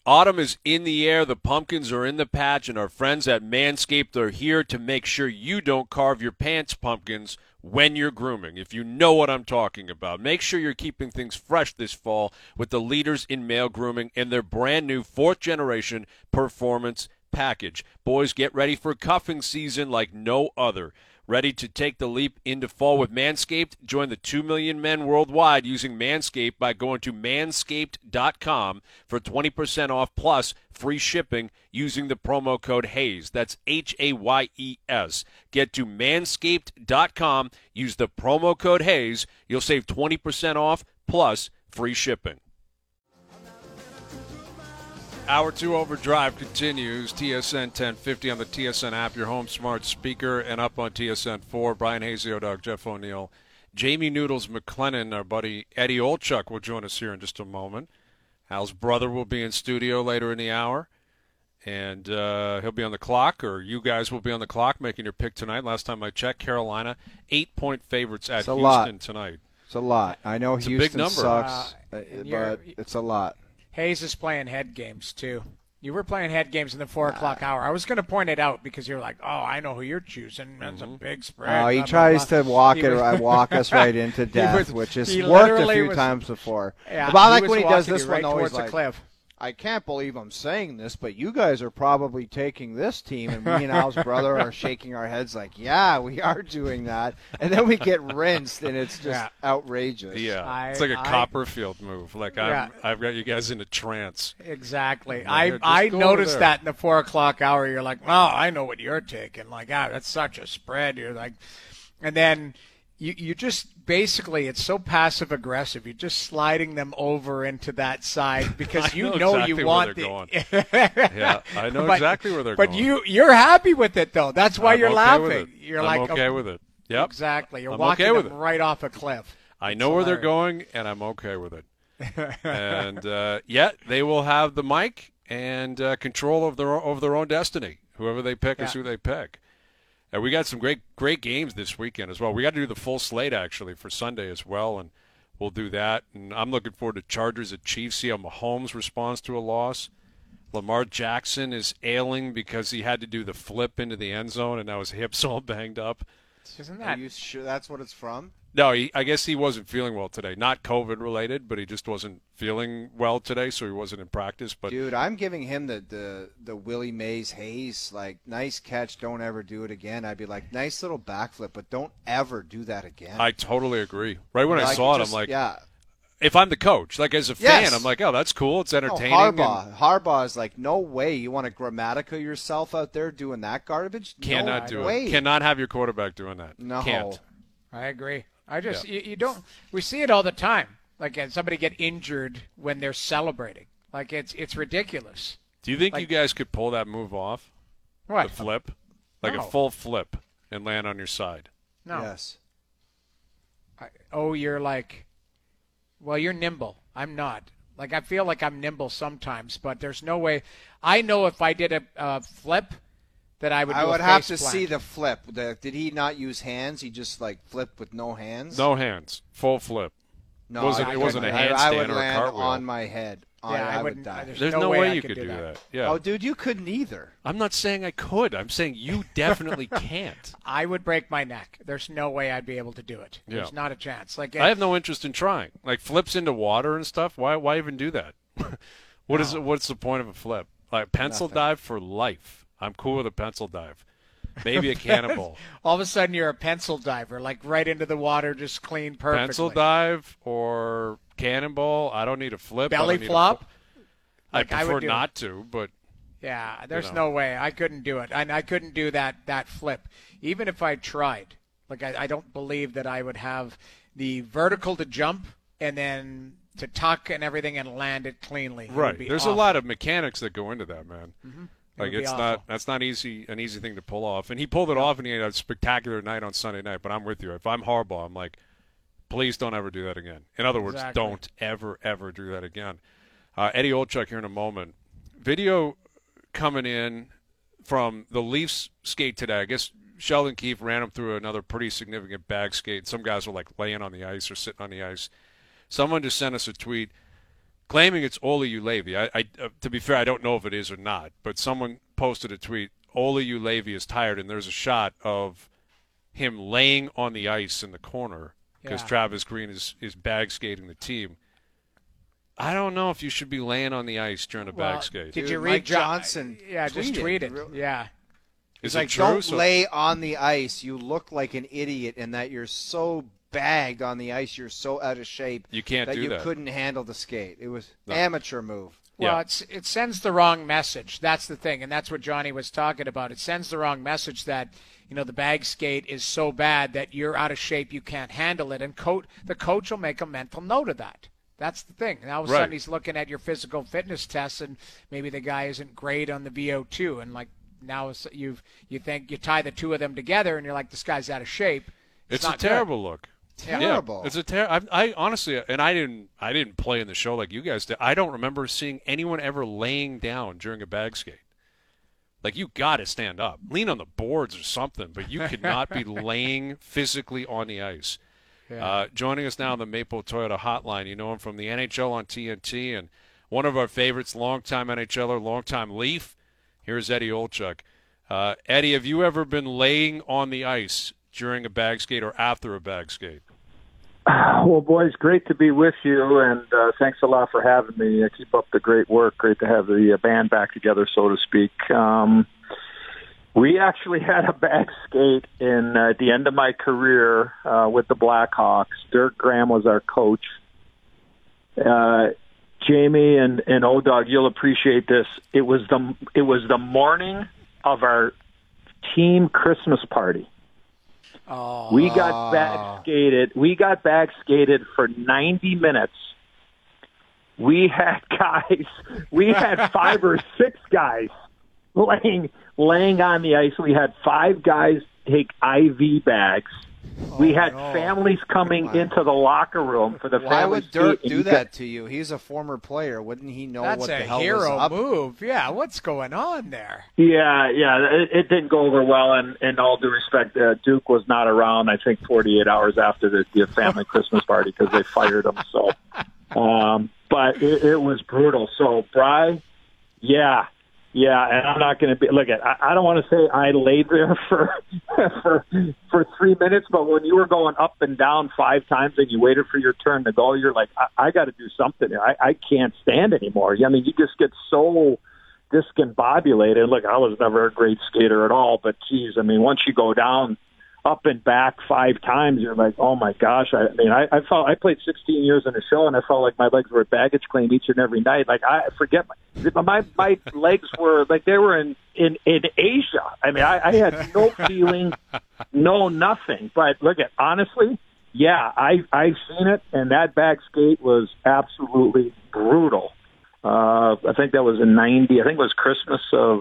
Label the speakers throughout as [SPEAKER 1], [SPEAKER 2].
[SPEAKER 1] Autumn is in the air, the pumpkins are in the patch, and our friends at Manscaped are here to make sure you don't carve your pants pumpkins when you're grooming. If you know what I'm talking about, make sure you're keeping things fresh this fall with the leaders in male grooming and their brand new 4th generation performance package. Boys, get ready for cuffing season like no other. Ready to take the leap into fall with Manscaped? Join the 2 million men worldwide using Manscaped by going to manscaped.com for 20% off plus free shipping using the promo code HAYES. That's HAYES. Get to manscaped.com, use the promo code HAYES. You'll save 20% off plus free shipping. Hour 2 Overdrive continues. TSN 1050 on the TSN app, your home smart speaker, and up on TSN 4. Brian Hazy, Dog, Jeff O'Neill. Jamie Noodles McLennan, our buddy Eddie Olchuk, will join us here in just a moment. Hal's brother will be in studio later in the hour, and he'll be on the clock, or you guys will be on the clock making your pick tonight. Last time I checked, Carolina, 8-point favorites at Houston tonight.
[SPEAKER 2] It's a lot. I know
[SPEAKER 1] it's
[SPEAKER 2] Houston
[SPEAKER 1] a big number.
[SPEAKER 2] Sucks, but it's a lot.
[SPEAKER 3] Hayes is playing head games, too. You were playing head games in the 4 o'clock hour. I was going to point it out because you're like, oh, I know who you're choosing. That's a big spread.
[SPEAKER 2] Oh, he tries to walk us right into death, which has worked a few times before.
[SPEAKER 3] Yeah,
[SPEAKER 2] but I like when he does this
[SPEAKER 3] right
[SPEAKER 2] one,
[SPEAKER 3] towards
[SPEAKER 2] he's
[SPEAKER 3] the cliff.
[SPEAKER 2] I can't believe I'm saying this, but you guys are probably taking this team, and me and Al's brother are shaking our heads like, yeah, we are doing that. And then we get rinsed, and it's just outrageous.
[SPEAKER 1] Yeah, it's like a Copperfield move. Like, I've got you guys in a trance.
[SPEAKER 3] Exactly. I noticed that in the 4 o'clock hour. You're like, oh, I know what you're taking. Like, that's such a spread. You're like, and then you just basically, it's so passive aggressive. You're just sliding them over into that side because you know
[SPEAKER 1] exactly
[SPEAKER 3] you want
[SPEAKER 1] going. Yeah, I know exactly where they're going.
[SPEAKER 3] But you're happy with it though. That's why you're laughing.
[SPEAKER 1] You're like, okay with it. Yep.
[SPEAKER 3] Exactly. You're walking them right off a cliff.
[SPEAKER 1] I know where they're going, and I'm okay with it. And they will have the mic and control of their own destiny. Whoever they pick is who they pick. And we got some great games this weekend as well. We got to do the full slate, actually, for Sunday as well, and we'll do that. And I'm looking forward to Chargers at Chiefs, see how Mahomes responds to a loss. Lamar Jackson is ailing because he had to do the flip into the end zone, and now his hip's all banged up.
[SPEAKER 3] Isn't that?
[SPEAKER 2] Are you sure that's what it's from?
[SPEAKER 1] No, I guess he wasn't feeling well today. Not COVID-related, but he just wasn't feeling well today, so he wasn't in practice. But
[SPEAKER 2] dude, I'm giving him the Willie Mays Hayes, like, nice catch, don't ever do it again. I'd be like, nice little backflip, but don't ever do that again.
[SPEAKER 1] I totally agree. Right when I saw it, I'm like,
[SPEAKER 2] yeah.
[SPEAKER 1] If I'm the coach, like as a fan, I'm like, oh, that's cool. It's entertaining.
[SPEAKER 2] Harbaugh is like, no way. You want to grammatical yourself out there doing that garbage?
[SPEAKER 1] Cannot do it. Cannot have your quarterback doing that.
[SPEAKER 2] No.
[SPEAKER 1] Can't.
[SPEAKER 3] I agree. You don't. We see it all the time. Like somebody get injured when they're celebrating. Like it's ridiculous.
[SPEAKER 1] Do you think you guys could pull that move off?
[SPEAKER 3] What?
[SPEAKER 1] The flip, like a full flip, and land on your side.
[SPEAKER 3] No.
[SPEAKER 2] Yes.
[SPEAKER 3] You're like, well, you're nimble. I'm not. Like I feel like I'm nimble sometimes, but there's no way. I know if I did a flip, that I would.
[SPEAKER 2] I would have to see the flip. Did he not use hands? He just like flipped with no hands.
[SPEAKER 1] No hands, full flip.
[SPEAKER 2] No,
[SPEAKER 1] it wasn't a handstand
[SPEAKER 2] I would
[SPEAKER 1] or a
[SPEAKER 2] land
[SPEAKER 1] cartwheel.
[SPEAKER 2] on my head. I would die.
[SPEAKER 1] There's no way you could do that. Yeah.
[SPEAKER 2] Oh, dude, you couldn't either.
[SPEAKER 1] I'm not saying I could. I'm saying you definitely can't.
[SPEAKER 3] I would break my neck. There's no way I'd be able to do it.
[SPEAKER 1] Yeah.
[SPEAKER 3] There's not a chance. Like
[SPEAKER 1] I have no interest in trying. Like flips into water and stuff. Why even do that? What's the point of a flip? Like pencil dive for life. I'm cool with a pencil dive. Maybe a cannonball.
[SPEAKER 3] All of a sudden, you're a pencil diver, like right into the water, just clean perfectly.
[SPEAKER 1] Pencil dive or cannonball. I don't need a flip.
[SPEAKER 3] Belly flop.
[SPEAKER 1] I prefer not to, but
[SPEAKER 3] yeah, there's no way I couldn't do it, and I couldn't do that flip, even if I tried. Like I don't believe that I would have the vertical to jump and then to tuck and everything and land it cleanly.
[SPEAKER 1] Right. There's
[SPEAKER 3] awful.
[SPEAKER 1] a lot of mechanics that go into that, man.
[SPEAKER 3] Mm-hmm.
[SPEAKER 1] Like that's not an easy thing to pull off. And he pulled it off, and he had a spectacular night on Sunday night. But I'm with you. If I'm Harbaugh, I'm like, please don't ever do that again. In other words, don't ever do that again. Eddie Olchuk here in a moment. Video coming in from the Leafs skate today. I guess Sheldon Keefe ran him through another pretty significant bag skate. Some guys were like laying on the ice or sitting on the ice. Someone just sent us a tweet. claiming it's Ole Ulevi. I to be fair, I don't know if it is or not, but someone posted a tweet, Ole Ulevi is tired, and there's a shot of him laying on the ice in the corner because Travis Green is bag skating the team. I don't know if you should be laying on the ice during a bag skate.
[SPEAKER 2] Did you read
[SPEAKER 3] Mike
[SPEAKER 2] Johnson?
[SPEAKER 3] Yeah, just tweet it. Yeah.
[SPEAKER 2] It's like, don't lay on the ice. You look like an idiot in that you're so bagged on the ice, you're so out of shape
[SPEAKER 1] you can't
[SPEAKER 2] that
[SPEAKER 1] do
[SPEAKER 2] you
[SPEAKER 1] that.
[SPEAKER 2] couldn't handle the skate. It was amateur move.
[SPEAKER 3] Well, it sends the wrong message. That's the thing, and that's what Johnny was talking about. It sends the wrong message that, the bag skate is so bad that you're out of shape, you can't handle it, and the coach will make a mental note of that. That's the thing. And all of a sudden he's looking at your physical fitness tests, and maybe the guy isn't great on the VO2, and now you think you tie the two of them together, and you're like, this guy's out of shape.
[SPEAKER 1] It's a terrible look.
[SPEAKER 2] Terrible.
[SPEAKER 1] Yeah, it's a terrible. I honestly, and I didn't play in the show like you guys did. I don't remember seeing anyone ever laying down during a bag skate. Like, you got to stand up, lean on the boards or something, but you cannot be laying physically on the ice. Yeah. Joining us now on the Maple Toyota Hotline, you know him from the NHL on TNT, and one of our favorites, longtime NHLer, longtime Leaf. Here's Eddie Olczyk. Eddie, have you ever been laying on the ice during a bag skate or after a bag skate?
[SPEAKER 4] Well, boys, great to be with you, and thanks a lot for having me. Keep up the great work. Great to have the band back together, so to speak. We actually had a bag skate at the end of my career with the Blackhawks. Dirk Graham was our coach. Jamie and O-Dog, you'll appreciate this. It was the morning of our team Christmas party.
[SPEAKER 3] Oh.
[SPEAKER 4] We got bag skated for 90 minutes. We had 5 or 6 guys laying on the ice. We had 5 guys take IV bags. We had families coming into the locker room for the family.
[SPEAKER 2] Why would Dirk do that to you? He's a former player. Wouldn't he know what the hell was up?
[SPEAKER 3] That's a hero move. Yeah, what's going on there?
[SPEAKER 4] Yeah. It didn't go over well, and all due respect, Duke was not around, I think, 48 hours after the family Christmas party because they fired him. So, but it was brutal. So, Bri, yeah, and I'm not going to be. Look, I don't want to say I laid there for 3 minutes, but when you were going up and down 5 times and you waited for your turn to go, you're like, I got to do something. I can't stand anymore. I mean, you just get so discombobulated. Look, I was never a great skater at all, but geez, I mean, once you go down, up and back 5 times, you're like, oh my gosh. I mean, I played 16 years in a show, and I felt like my legs were at baggage claim each and every night. Like, I forget my legs were like they were in Asia. I mean, I had no feeling, no nothing. But look, honestly, yeah, I've seen it, and that bag skate was absolutely brutal. I think that was in 90. I think it was Christmas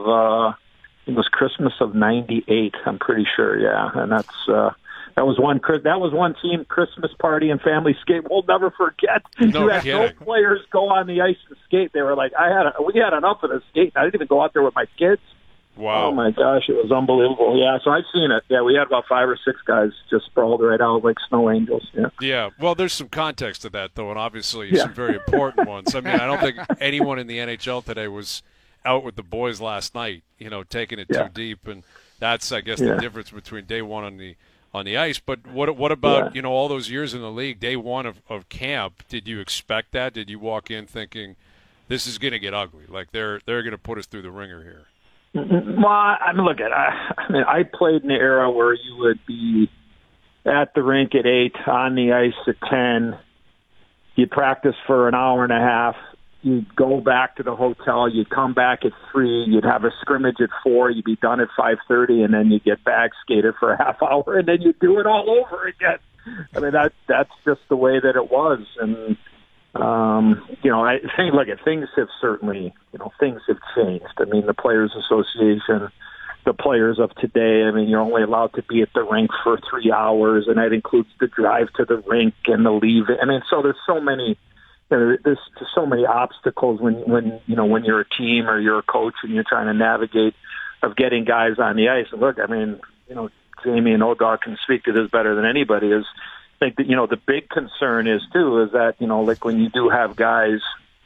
[SPEAKER 4] of '98. I'm pretty sure, yeah. And that was one team Christmas party and family skate we'll never forget.
[SPEAKER 1] No
[SPEAKER 4] you had
[SPEAKER 1] kidding.
[SPEAKER 4] no players go on the ice and skate. They were like, we had enough of the skate. I didn't even go out there with my kids.
[SPEAKER 1] Wow.
[SPEAKER 4] Oh my gosh, it was unbelievable. Yeah, so I've seen it. Yeah, we had about 5 or 6 guys just sprawled right out like snow angels. Yeah.
[SPEAKER 1] Yeah. Well, there's some context to that, though, and obviously some very important ones. I mean, I don't think anyone in the NHL today was out with the boys last night, taking it too deep, and that's, I guess, the difference between day one on the ice. But what about all those years in the league? Day one of camp, did you expect that? Did you walk in thinking this is going to get ugly? Like they're going to put us through the ringer here?
[SPEAKER 4] Well, I mean, look, I played in the era where you would be at the rink at 8, on the ice at 10. You'd practice for an hour and a half. You'd go back to the hotel. You'd come back at 3. You'd have a scrimmage at 4. You'd be done at 5:30, and then you'd get bag skated for a half hour, and then you'd do it all over again. I mean, that's just the way that it was. And I think, look, things have certainly, things have changed. I mean, the Players Association, the players of today, I mean, you're only allowed to be at the rink for 3 hours, and that includes the drive to the rink and the leave. I mean, so there's so many. There's so many obstacles when you're a team or you're a coach and you're trying to navigate of getting guys on the ice. And look, I mean, Jamie and O-Dog can speak to this better than anybody. Is I think that the big concern is too is that like when you do have guys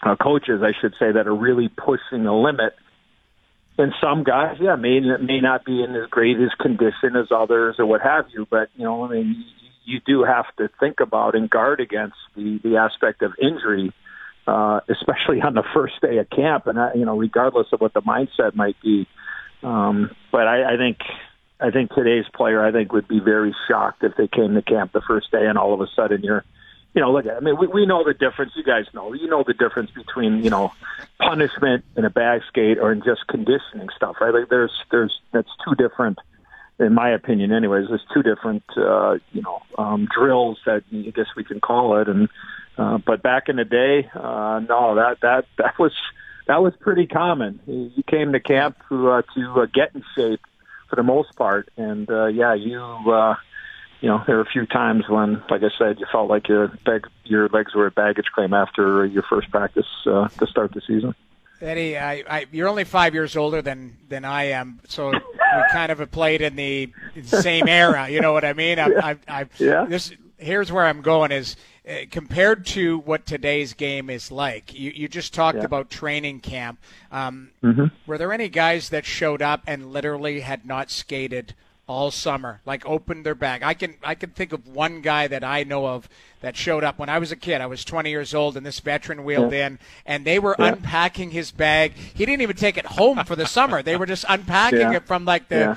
[SPEAKER 4] coaches, I should say, that are really pushing the limit. And some guys, may not be in as great as condition as others or what have you. But, you do have to think about and guard against the aspect of injury, especially on the first day of camp. And, regardless of what the mindset might be. But I think today's player, would be very shocked if they came to camp the first day and all of a sudden you're, look at, we know the difference. You guys know, the difference between, punishment in a bag skate or in just conditioning stuff, right? Like that's two different, in my opinion anyways, there's two different, drills that I guess we can call it. And, but back in the day, no, that was pretty common. You came to camp to get in shape for the most part. And, there were a few times when, like I said, you felt like your legs were a baggage claim after your first practice to start the season.
[SPEAKER 3] Eddie, you're only 5 years older than I am, so we kind of have played in the same era. You know what I mean? Here's where I'm going is compared to what today's game is like. You just talked about training camp. Were there any guys that showed up and literally had not skated all summer, like opened their bag? I can think of one guy that I know of that showed up when I was a kid. I was 20 years old, and this veteran wheeled in, and they were unpacking his bag. He didn't even take it home for the summer. They were just unpacking it from like the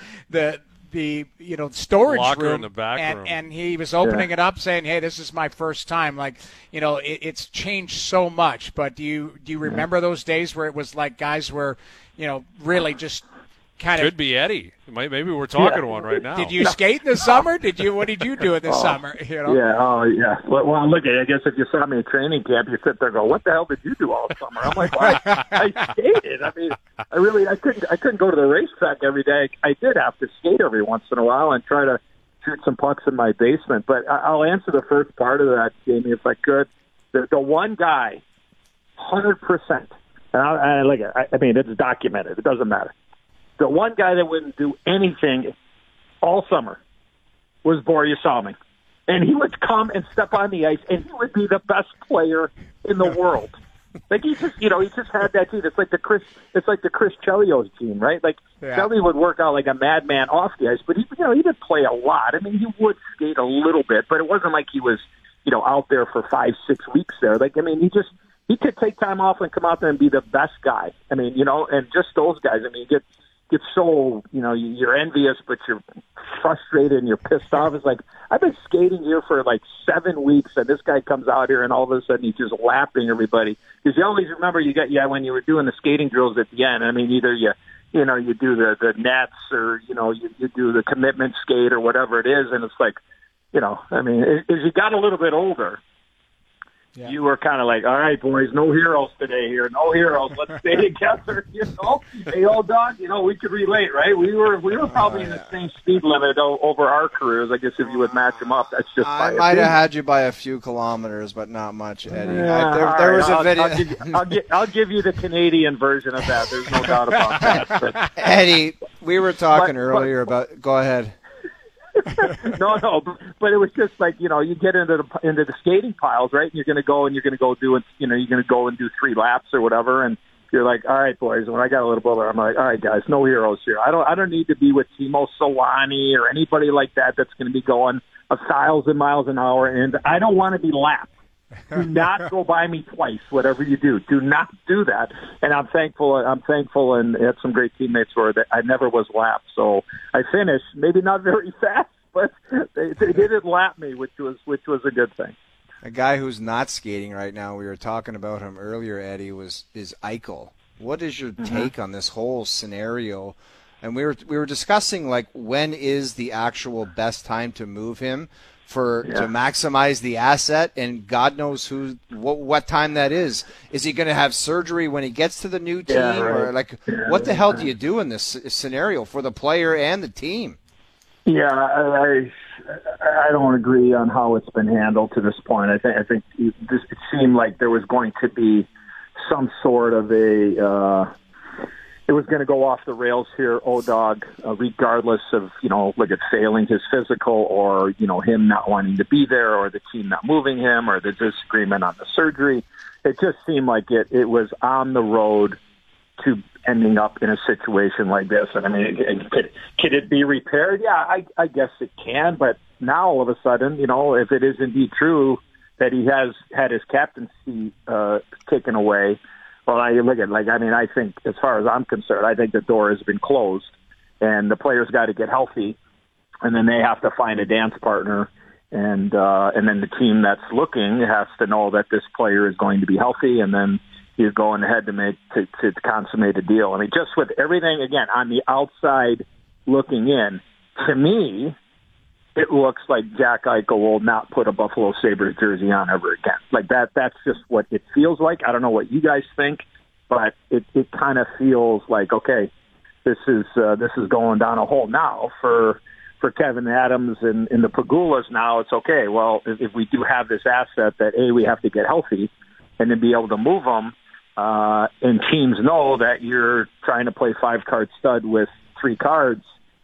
[SPEAKER 3] storage
[SPEAKER 1] locker
[SPEAKER 3] room
[SPEAKER 1] in the back room.
[SPEAKER 3] And he was opening it up, saying, "Hey, this is my first time." Like, it's changed so much. But do you remember those days where it was like guys were, really just kind of
[SPEAKER 1] could be Eddie. Maybe we're talking to one right now.
[SPEAKER 3] Did you skate in the summer? What did you do in the summer?
[SPEAKER 4] Yeah. Oh, yeah. Well, look, I guess if you saw me at training camp, you sit there and go, "What the hell did you do all summer?" I'm like, well, I skated. I mean, I couldn't go to the racetrack every day. I did have to skate every once in a while and try to shoot some pucks in my basement. But I'll answer the first part of that, Jamie, if I could. The one guy, 100%. I mean, it's documented. It doesn't matter. The one guy that wouldn't do anything all summer was Borje Salming. And he would come and step on the ice, and he would be the best player in the world. Like, he just had that team. It's like the Chris Chelios team, right? Like, Chelly would work out like a madman off the ice, but he didn't play a lot. I mean, he would skate a little bit, but it wasn't like he was, out there for 5-6 weeks there. Like, I mean, he could take time off and come out there and be the best guy. I mean, and just those guys. I mean, get so, you're envious, but you're frustrated and you're pissed off. It's like, I've been skating here for like 7 weeks, and this guy comes out here and all of a sudden he's just lapping everybody. Because you always remember when you were doing the skating drills at the end, I mean, either you do the nets or, you do the commitment skate or whatever it is. And it's like, I mean, as you got a little bit older, you were kind of like, all right, boys, no heroes today here. No heroes. Let's stay together. Hey, old dog, we could relate, right? We were probably in the same speed limit over our careers. I guess if you would match them up, that's just.
[SPEAKER 2] I might have had you by a few kilometers, but not much, Eddie. There was a video.
[SPEAKER 4] I'll give you the Canadian version of that. There's no doubt about that. But,
[SPEAKER 2] Eddie, we were talking earlier about. Go ahead.
[SPEAKER 4] No, but it was just like, you get into the skating piles, right? And you're going to go and do 3 laps or whatever, and you're like, all right, boys. When I got a little older, I'm like, all right, guys, no heroes here. I don't need to be with Timo Solani or anybody like that that's going to be going 1,000 miles an hour, and I don't want to be lapped. Do not go by me twice, whatever you do. Do not do that. And I'm thankful, and had some great teammates where I never was lapped. So I finished, maybe not very fast, but they didn't lap me, which was a good thing.
[SPEAKER 2] A guy who's not skating right now, we were talking about him earlier, Eddie, is Eichel. What is your take on this whole scenario? And we were discussing, like, when is the actual best time to move him to maximize the asset, and God knows what time that is. Is he going to have surgery when he gets to the new team, or what the hell do you do in this scenario for the player and the team?
[SPEAKER 4] Yeah, I don't agree on how it's been handled to this point. I think it seemed like there was going to be some sort of a it was going to go off the rails here, O-Dog, regardless of, look at failing his physical or, him not wanting to be there or the team not moving him or the disagreement on the surgery. It just seemed like it was on the road to ending up in a situation like this. And I mean, could it be repaired? Yeah, I guess it can. But now all of a sudden, if it is indeed true that he has had his captaincy taken away, well, I think as far as I'm concerned, I think the door has been closed, and the players got to get healthy, and then they have to find a dance partner, and then the team that's looking has to know that this player is going to be healthy, and then he's going ahead to consummate a deal. I mean, just with everything again on the outside looking in, to me, it looks like Jack Eichel will not put a Buffalo Sabres jersey on ever again. Like that's just what it feels like. I don't know what you guys think, but it kind of feels like, okay, this is going down a hole now for Kevyn Adams and the Pegulas. Now it's okay. Well, if we do have this asset that we have to get healthy and then be able to move them, and teams know that you're trying to play 5-card stud with 3 cards,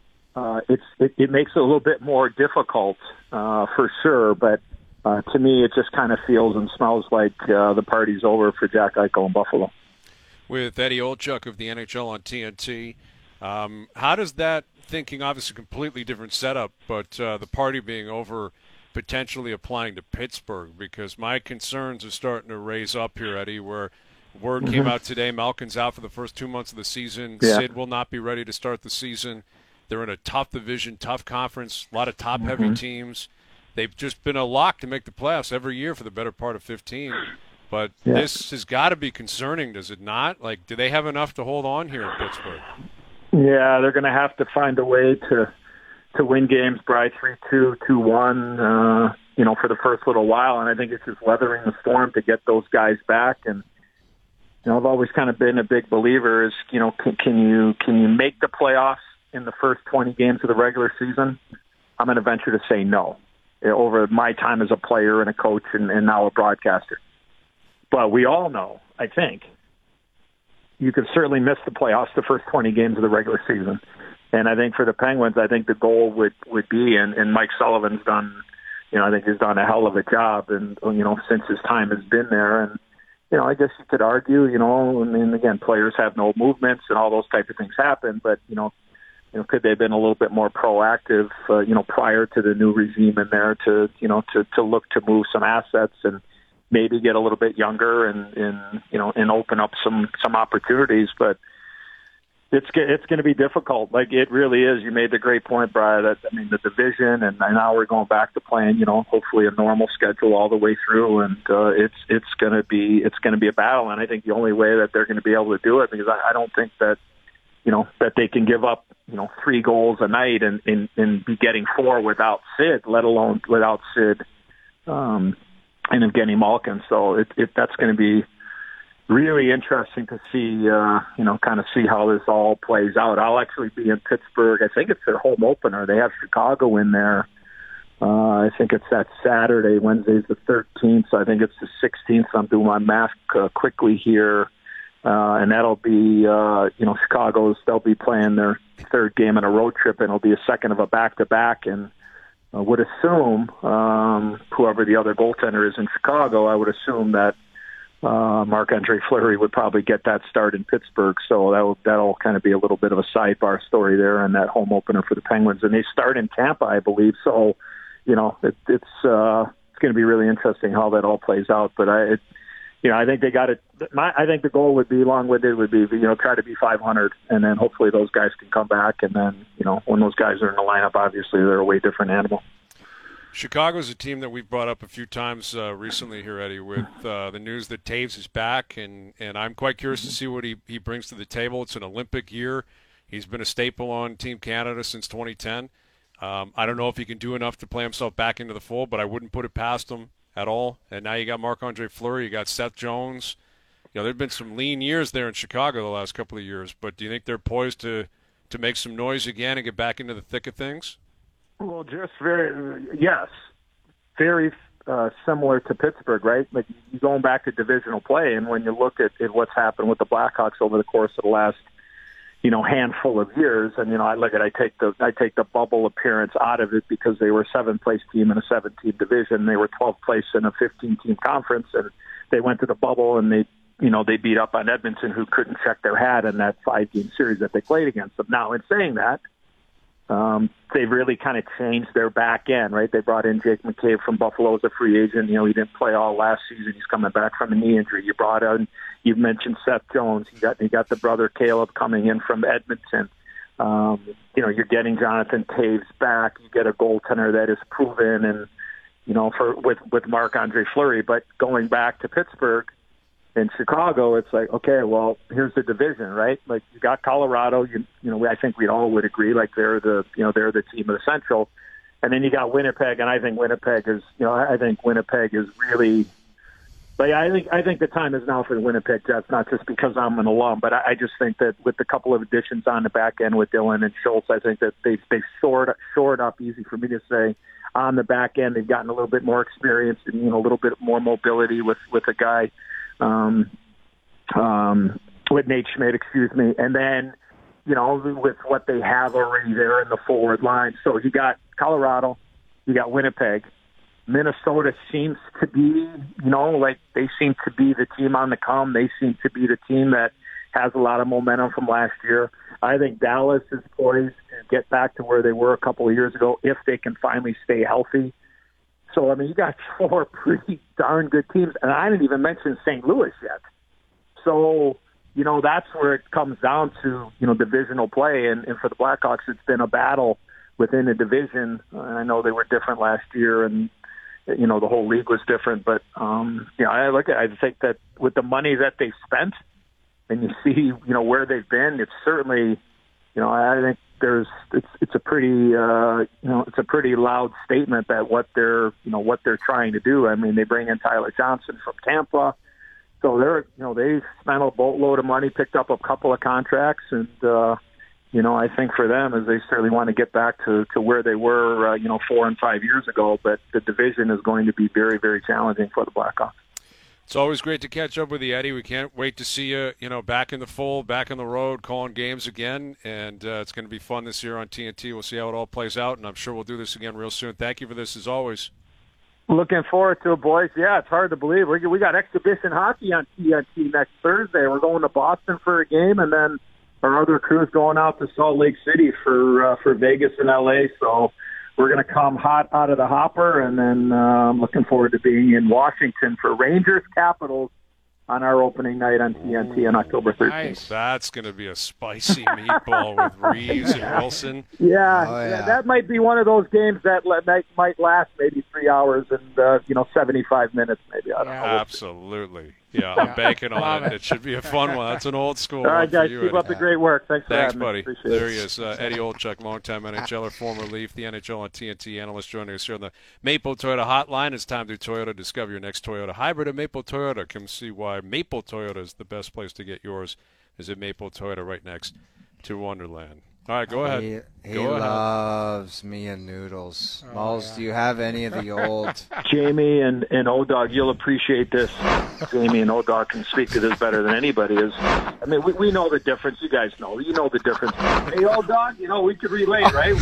[SPEAKER 4] it makes it a little bit more difficult for sure, but to me it just kind of feels and smells like the party's over for Jack Eichel in Buffalo.
[SPEAKER 1] With Eddie Olczyk of the NHL on TNT, how does that thinking, obviously completely different setup, but the party being over, potentially applying to Pittsburgh? Because my concerns are starting to raise up here, Eddie, where word came out today, Malkin's out for the first 2 months of the season. Yeah. Sid will not be ready to start the season. They're in a tough division, tough conference, a lot of top-heavy teams. They've just been a lock to make the playoffs every year for the better part of 15. But this has got to be concerning, does it not? Like, do they have enough to hold on here in Pittsburgh?
[SPEAKER 4] Yeah, they're going to have to find a way to win games by 3-2, 2-1, for the first little while. And I think it's just weathering the storm to get those guys back. And I've always kind of been a big believer is, can you make the playoffs in the first 20 games of the regular season? I'm going to venture to say no, over my time as a player and a coach and now a broadcaster. But we all know, I think, you could certainly miss the playoffs the first 20 games of the regular season. And I think for the Penguins, I think the goal would be, and Mike Sullivan's done, I think he's done a hell of a job, and since his time has been there. And I guess you could argue, and again, players have no movements and all those type of things happen, but could they have been a little bit more proactive, prior to the new regime in there to look to move some assets and maybe get a little bit younger and open up some opportunities. But it's going to be difficult. Like it really is. You made the great point, Brian, that, the division, and now we're going back to playing, hopefully a normal schedule all the way through. And it's going to be a battle. And I think the only way that they're going to be able to do it, because I don't think that, that they can give up, 3 goals a night and be getting 4 without Sid, let alone without Sid and Evgeny Malkin. So that's going to be really interesting to see, kind of see how this all plays out. I'll actually be in Pittsburgh. I think it's their home opener. They have Chicago in there. I think it's that Saturday. Wednesday's the 13th, so I think it's the 16th. I'm doing my math quickly here. And that'll be, they'll be playing their 3rd game in a road trip, and it'll be a second of a back-to-back. And I would assume, whoever the other goaltender is in Chicago, I would assume that Marc-Andre Fleury would probably get that start in Pittsburgh. So that'll kind of be a little bit of a sidebar story there in that home opener for the Penguins. And they start in Tampa, I believe. So, it's going to be really interesting how that all plays out. But I think they got it. I think the goal would be, along with it, would be, try to be 500, and then hopefully those guys can come back. And then, when those guys are in the lineup, obviously they're a way different animal.
[SPEAKER 1] Chicago's a team that we've brought up a few times recently here, Eddie, with the news that Taves is back, and I'm quite curious to see what he brings to the table. It's an Olympic year. He's been a staple on Team Canada since 2010. I don't know if he can do enough to play himself back into the fold, but I wouldn't put it past him at all. And now you got Marc-Andre Fleury, you got Seth Jones. There have been some lean years there in Chicago the last couple of years, but do you think they're poised to make some noise again and get back into the thick of things?
[SPEAKER 4] Well, yes, very similar to Pittsburgh, right? Like you're going back to divisional play, and when you look at what's happened with the Blackhawks over the course of the last handful of years. And I take the bubble appearance out of it because they were a 7th-place team in a 7-team division. They were 12th place in a 15-team conference, and they went to the bubble and they beat up on Edmonton, who couldn't check their hat in that 5-game series that they played against them. Now, in saying that, they've really kind of changed their back end, right? They brought in Jake McCabe from Buffalo as a free agent. He didn't play all last season. He's coming back from a knee injury. You've mentioned Seth Jones. You got the brother Caleb coming in from Edmonton. You're getting Jonathan Taves back. You get a goaltender that is proven, and with Marc-Andre Fleury. But going back to Pittsburgh and Chicago, it's like, okay, well, here's the division, right? Like, you got Colorado. I think we all would agree, like they're the team of the Central, and then you got Winnipeg, and I think Winnipeg is really. But I think the time is now for the Winnipeg Jets, not just because I'm an alum, but I just think that with a couple of additions on the back end with Dylan and Schultz, I think that they've shored up, easy for me to say, on the back end. They've gotten a little bit more experience and a little bit more mobility with a guy, with Nate Schmidt, and then with what they have already there in the forward line. So you got Colorado, you got Winnipeg. Minnesota seems to be, they seem to be the team on the come. They seem to be the team that has a lot of momentum from last year. I think Dallas is poised to get back to where they were a couple of years ago if they can finally stay healthy. So, you got 4 pretty darn good teams, and I didn't even mention St. Louis yet. So, that's where it comes down to, divisional play, and for the Blackhawks, it's been a battle within the division. I know they were different last year, and the whole league was different, but I think that with the money that they've spent, and you see where they've been, it's certainly I think it's a pretty it's a pretty loud statement that what they're trying to do. They bring in Tyler Johnson from Tampa, so they've spent a boatload of money, picked up a couple of contracts, and I think for them, is they certainly want to get back to where they were, 4 and 5 years ago. But the division is going to be very, very challenging for the Blackhawks.
[SPEAKER 1] It's always great to catch up with you, Eddie. We can't wait to see you, back in the fold, back on the road, calling games again. And it's going to be fun this year on TNT. We'll see how it all plays out, and I'm sure we'll do this again real soon. Thank you for this, as always.
[SPEAKER 4] Looking forward to it, boys. Yeah, it's hard to believe. We got exhibition hockey on TNT next Thursday. We're going to Boston for a game, and then our other crew's going out to Salt Lake City for Vegas and LA. So we're going to come hot out of the hopper, and then I'm looking forward to being in Washington for Rangers Capitals on our opening night on TNT on October 13th.
[SPEAKER 1] Nice. That's going to be a spicy meatball with Reeves and Wilson.
[SPEAKER 4] Yeah, that might be one of those games that might last maybe 3 hours and 75 minutes maybe. I don't know.
[SPEAKER 1] Absolutely. Yeah, I'm banking on it. It should be a fun one. That's an old school one.
[SPEAKER 4] All right, guys,
[SPEAKER 1] you,
[SPEAKER 4] keep up the great work. Thanks,
[SPEAKER 1] buddy. There he is, Eddie Olczyk, longtime NHLer, former Leaf, the NHL on TNT analyst, joining us here on the Maple Toyota Hotline. It's time to Toyota. Discover your next Toyota hybrid at Maple Toyota. Come see why Maple Toyota is the best place to get yours. Visit Maple Toyota right next to Wonderland. All right, go ahead.
[SPEAKER 2] He loves me and noodles. Malls, do you have any of the old?
[SPEAKER 4] Jamie and O-Dog, you'll appreciate this. Jamie and O-Dog can speak to this better than anybody is. We know the difference. You guys know. You know the difference. Hey, O-Dog, we could relate, right?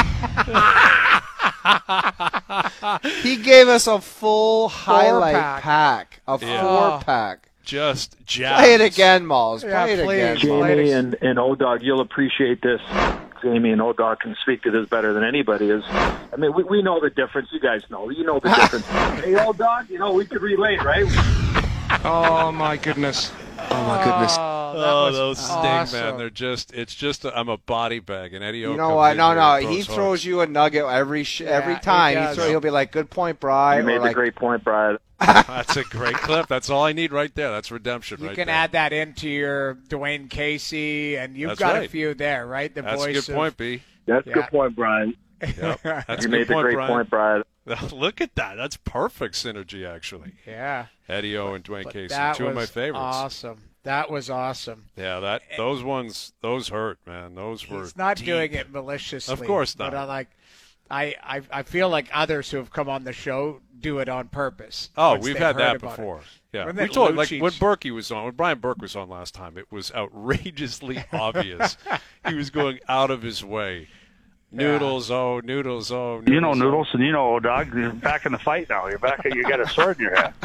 [SPEAKER 2] He gave us a full highlight pack. A 4-pack.
[SPEAKER 1] Just jabs.
[SPEAKER 2] Play it again, Malls. Play it again.
[SPEAKER 4] Jamie and O-Dog, you'll appreciate this. Jamie and O-Dog can speak to this better than anybody is. We know the difference. You guys know. You know the difference. Hey, O-Dog, we could relate, right?
[SPEAKER 5] Oh, my goodness.
[SPEAKER 1] Those
[SPEAKER 3] awesome.
[SPEAKER 1] sting, man. It's just I'm a body bag, and Eddie O.
[SPEAKER 2] You know what? No. He throws you a nugget every time. He'll be like, "Good point, Bri."
[SPEAKER 4] You made a great point, Bri.
[SPEAKER 1] That's a great clip. That's all I need right there. That's redemption
[SPEAKER 3] you
[SPEAKER 1] right
[SPEAKER 3] can
[SPEAKER 1] there.
[SPEAKER 3] add that into your Dwayne Casey, and you've got a few there, right?
[SPEAKER 1] That's a good point, B.
[SPEAKER 4] That's a good point, Brian.
[SPEAKER 1] Yep. That's
[SPEAKER 4] you made the great point, Brian.
[SPEAKER 1] Look at that. That's perfect synergy, actually.
[SPEAKER 3] Yeah.
[SPEAKER 1] Eddie O and Dwayne Casey, two of my favorites.
[SPEAKER 3] Awesome. That was awesome.
[SPEAKER 1] Yeah, those hurt, man. Those were
[SPEAKER 3] He's not
[SPEAKER 1] deep.
[SPEAKER 3] doing it maliciously.
[SPEAKER 1] Of course not.
[SPEAKER 3] But I feel like others who have come on the show do it on purpose.
[SPEAKER 1] Oh, we've had that before. Yeah,
[SPEAKER 3] we
[SPEAKER 1] told like when Berkey was on, when Brian Burke was on last time, it was outrageously obvious. He was going out of his way. Noodles, oh, noodles, oh. Noodles,
[SPEAKER 6] you know noodles, and you know, dog. You're back in the fight now. You're back. You got a sword in your hand.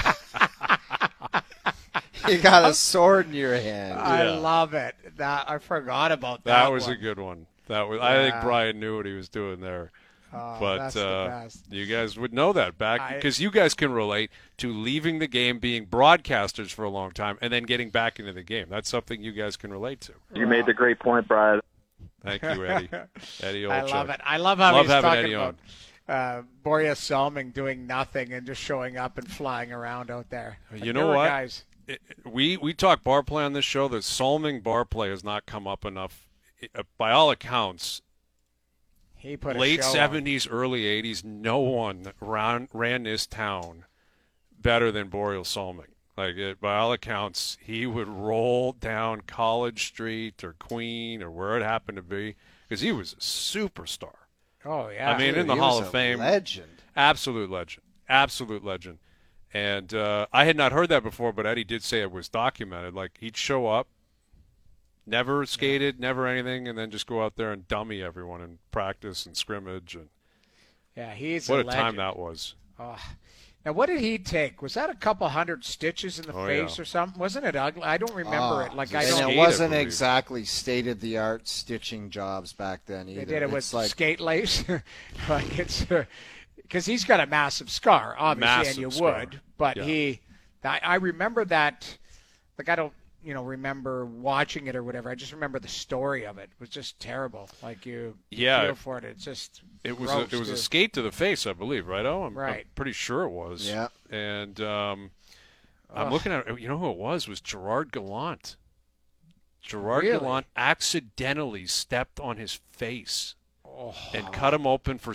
[SPEAKER 2] You got a sword in your hand.
[SPEAKER 3] I love it. That I forgot about that.
[SPEAKER 1] That was a good one. That was. I think Brian knew what he was doing there. But
[SPEAKER 3] that's the best.
[SPEAKER 1] You guys would know that back because you guys can relate to leaving the game, being broadcasters for a long time, and then getting back into the game. That's something you guys can relate to.
[SPEAKER 4] You made the great point, Brian.
[SPEAKER 1] Thank you, Eddie. Eddie Olczyk.
[SPEAKER 3] I love it. I love how he's talking
[SPEAKER 1] Eddie
[SPEAKER 3] about Borje Salming doing nothing and just showing up and flying around out there.
[SPEAKER 1] You know what?
[SPEAKER 3] Guys.
[SPEAKER 1] We talk bar play on this show. The Salming bar play has not come up enough. By all accounts,
[SPEAKER 3] he put
[SPEAKER 1] late
[SPEAKER 3] a show
[SPEAKER 1] 70s, early 80s, no one ran this town better than Borje Salming. Like, by all accounts, he would roll down College Street or Queen or where it happened to be because he was a superstar.
[SPEAKER 3] Oh, yeah.
[SPEAKER 1] I mean, in the Hall of Fame.
[SPEAKER 2] Legend.
[SPEAKER 1] Absolute legend. Absolute legend. And I had not heard that before, but Eddie did say it was documented. Like, he'd show up, never skated, never anything, and then just go out there and dummy everyone in practice and scrimmage. And
[SPEAKER 3] yeah, he's
[SPEAKER 1] what
[SPEAKER 3] a
[SPEAKER 1] a
[SPEAKER 3] legend.
[SPEAKER 1] time that was.
[SPEAKER 3] Oh. Now, what did he take? Was that a couple hundred stitches in the face or something? Wasn't it ugly? I don't remember it. Like I don't.
[SPEAKER 2] And it wasn't exactly state-of-the-art stitching jobs back then either.
[SPEAKER 3] They did it with skate lace. Like it's because he's got a massive scar, obviously, and you would. But I remember that. Like I don't, remember watching it or whatever. I just remember the story of it. It was just terrible. Like you feel for it. It's just.
[SPEAKER 1] It was a skate to the face, I believe, right? I'm pretty sure it was.
[SPEAKER 2] Yeah.
[SPEAKER 1] And I'm looking at it. You know who it was? Was Gerard Gallant. Gerard Gallant accidentally stepped on his face and cut him open for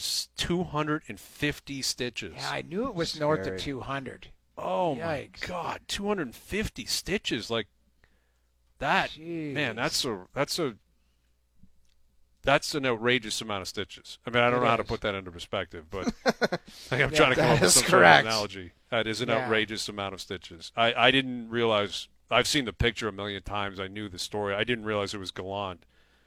[SPEAKER 1] 250 stitches.
[SPEAKER 3] Yeah, I knew it was north of 200.
[SPEAKER 1] Oh, yikes. My God. 250 stitches. Like that. Jeez. Man, that's an outrageous amount of stitches. I mean, I don't know how to put that into perspective, but I'm trying to come up with some sort of analogy. That is an outrageous amount of stitches. I didn't realize. I've seen the picture a million times. I knew the story. I didn't realize it was Gallant.